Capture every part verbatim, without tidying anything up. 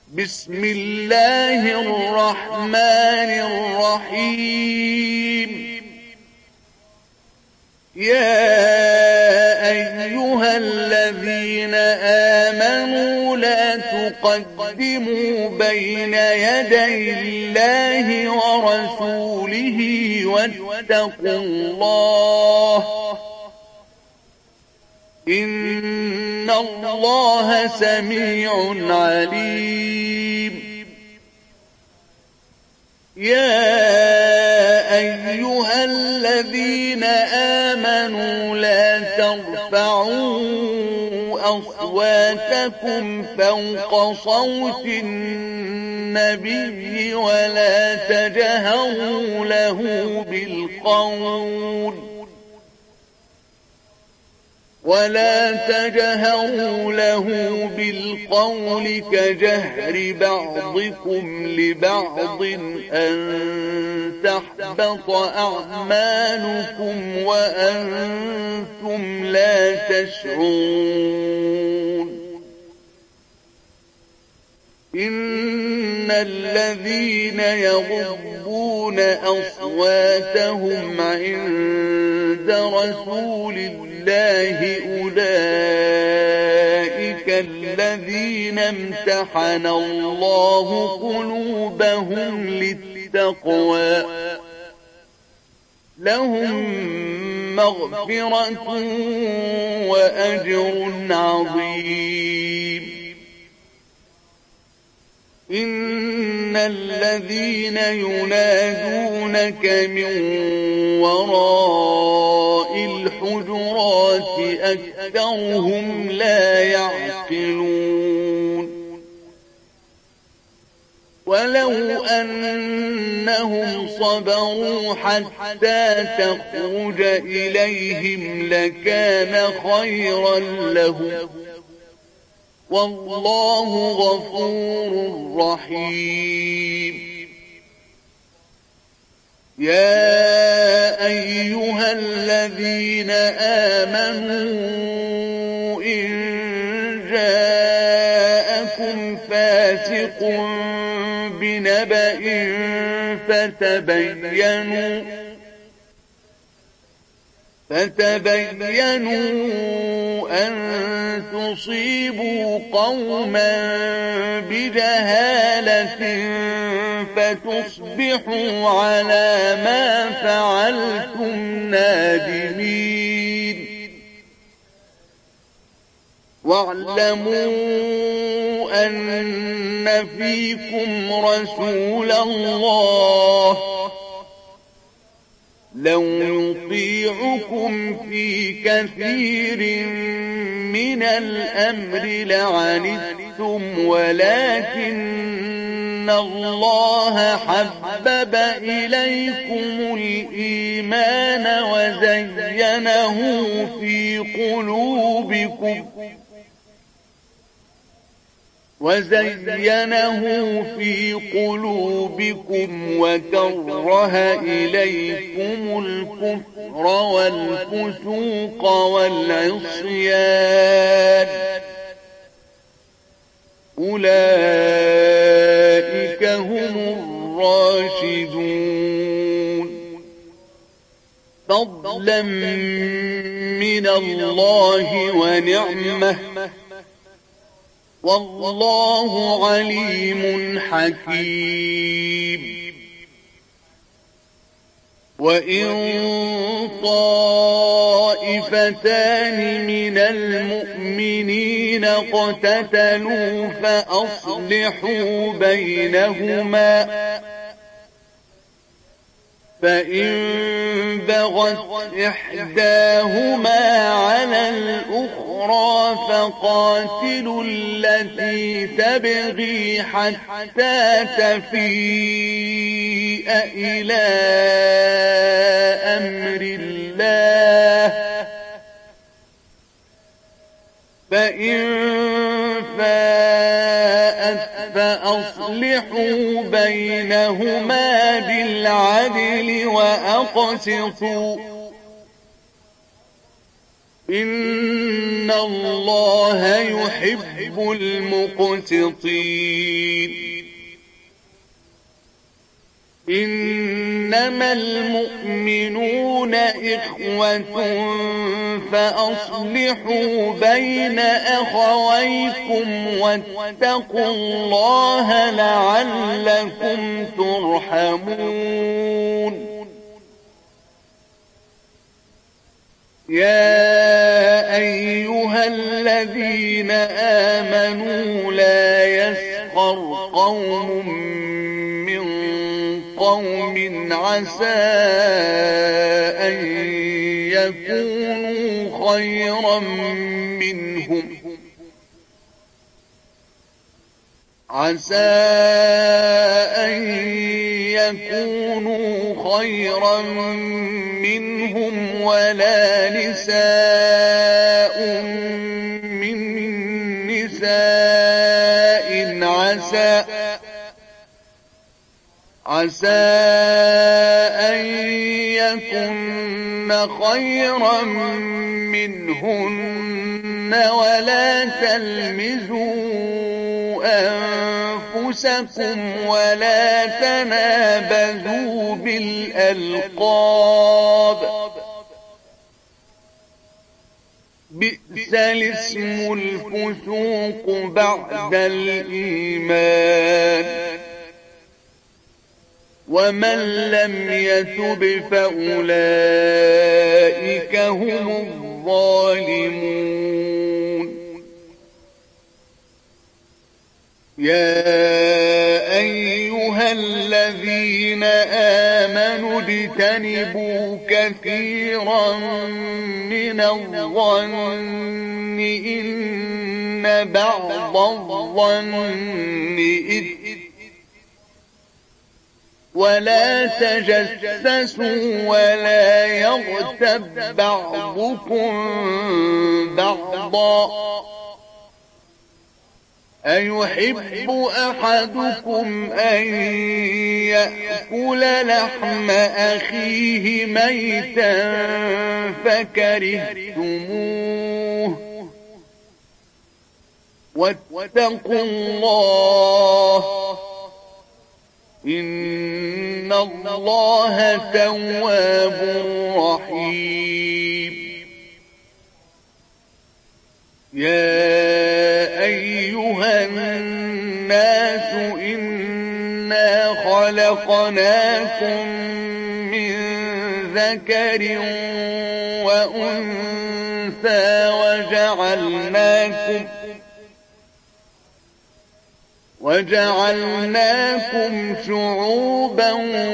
بسم الله الرحمن الرحيم يا أيها الذين آمنوا لا تقدموا بين يدي الله ورسوله واتقوا الله إن الله سميع عليم يا أيها الذين آمنوا لا ترفعوا أصواتكم فوق صوت النبي ولا تجهروا له بالقول ولا تجهروا له بالقول كجهر بعضكم لبعض أن تحبط أعمالكم وأنتم لا تشعرون إن الذين يغضون أصواتهم عند رسول الله الله أولئك الذين امتحن الله قلوبهم للتقوى لهم مغفرة وأجر عظيم إن الذين ينادونك من وراء الحجرات أكثرهم لا يعقلون ولو أنهم صبروا حتى تخرج إليهم لكان خيرا لهم والله غفور رحيم يا أيها الذين آمنوا إن جاءكم فاسق بنبأ فتبينوا فتبينوا أن تصيبوا قوما بجهالة فتصبحوا على ما فعلتم نادمين واعلموا أن فيكم رسول الله لو يطيعكم في كثير من الأمر لعنتم ولكن الله حبب إليكم الإيمان وزينه في قلوبكم وزينه في قلوبكم وكره إليكم الكفر والفسوق والعصيان أولئك هم الراشدون فضلا من الله ونعمه والله عليم حكيم وإن طائفتان من المؤمنين اقتتلوا فأصلحوا بينهما فإن بغت إحداهما على الأخرى فقاتلوا التي تبغي حتى تفيء إلى أمر الله فإن فاءت فأصلحوا بينهما بالعدل وأقسطوا إن الله يحب المقسطين. إنما المؤمنون إخوة فأصلحوا بين أخويكم واتقوا الله لعلكم ترحمون. يا أيها الذين آمنوا لا يسخر قوم من قوم عسى أن يكونوا خيرا منهم عسى أن يكونوا خيرا منهم ولا نساء من نساء عسى عسى أن يكن خيرا منهن ولا تلمزوا أنفسكم ولا تنابذوا بالألقاب بئس الاسم الفسوق بعد الإيمان ومن لم يتب فأولئك هم الظالمون. يا أيها الذين آمنوا اجتنبوا كثيرا من الظن إن بعض الظن إثم ولا تجسسوا ولا يغتب بعضكم بعضا أيحب أحدكم أن يأكل لحم أخيه ميتا فكرهتموه واتقوا الله إن الله تواب رحيم. يا أيها الناس إنا خلقناكم من ذكر وأنثى وجعلناكم وجعلناكم شعوبا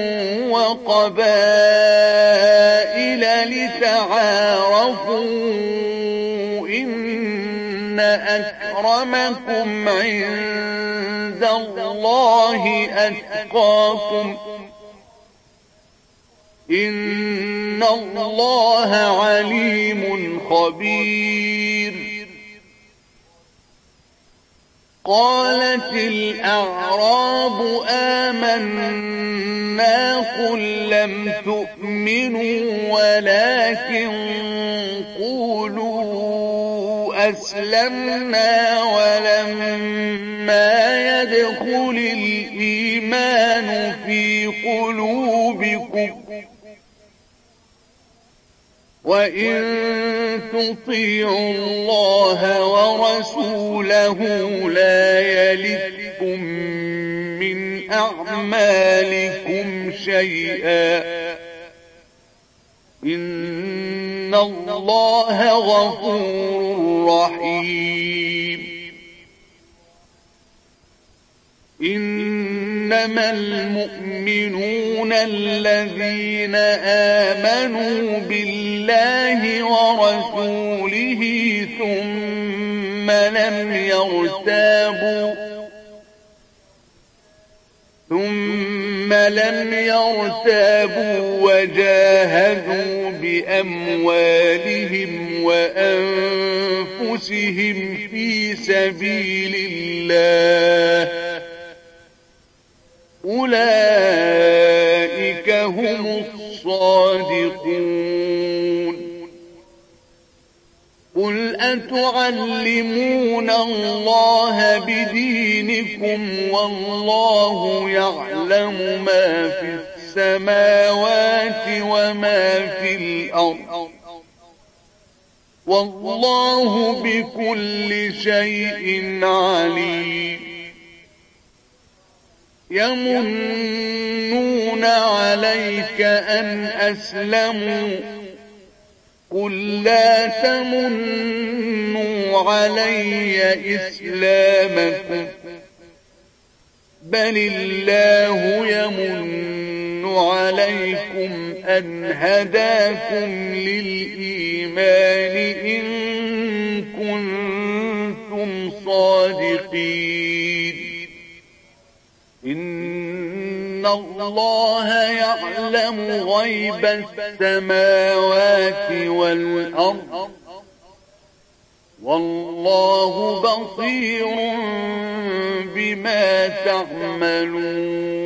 وقبائل لتعارفوا إن أكرمكم عند الله أتقاكم إن الله عليم خبير. قالت الأعراب آمنا قل لم تؤمنوا ولكن قولوا أسلمنا ولما يدخل الإيمان في قلوبكم وإن تطيعوا الله ورسوله لا يلتكم من أعمالكم شيئا إن الله غفور رحيم. إنما المؤمنون الذين آمنوا بالله ورسوله ثم لم يرتابوا ثم لم يرتابوا وجاهدوا بأموالهم وأنفسهم في سبيل الله أولئك هم الصادقون. أتعلمون الله بدينكم والله يعلم ما في السماوات وما في الأرض والله بكل شيء عليم يمنون عليك أن أسلموا قل لا تمنوا علي إسلامكم بل الله يمن عليكم أن هداكم للإيمان إن كنتم صادقين إن الله يعلم غيب السماوات والأرض والله بصير بما تعملون